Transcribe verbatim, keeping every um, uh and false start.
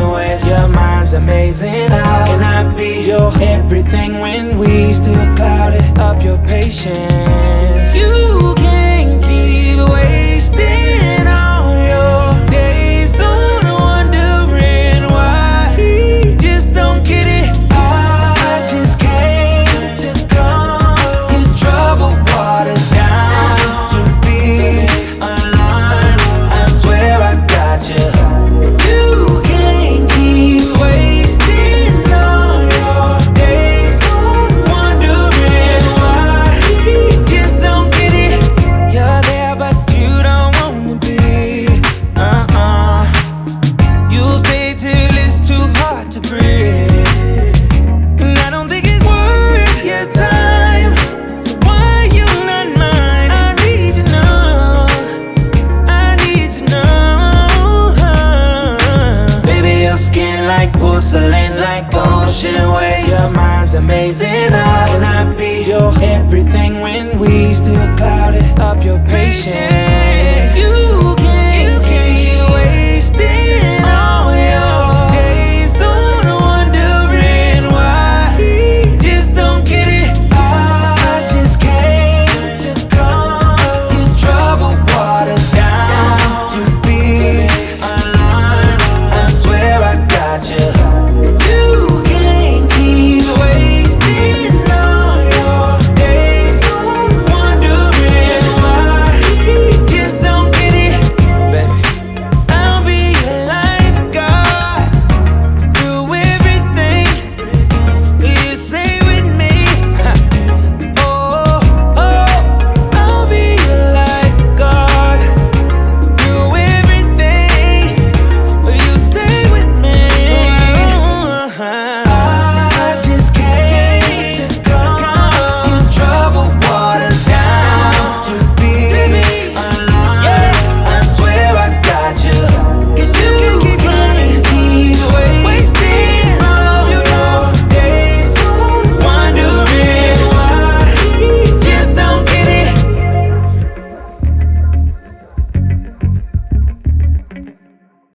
waves. Your mind's amazing. How can I be your everything when we still clouded up your patience? You can't keep wasting all your days on wondering why. Just don't get it. I just came to calm your troubled waters down, to be aligned. I swear I got you. You can't keep wasting all your days on wondering why. Just don't get it. You're there but you don't wanna be. Uh-uh. You'll stay till it's too hard to breathe, and I don't think it's worth your time. So why you not mine? I need to know. I need to know. Baby, your skin like porcelain, like ocean waves. Your mind's amazing. How can I be your everything when we still clouded up your patience? You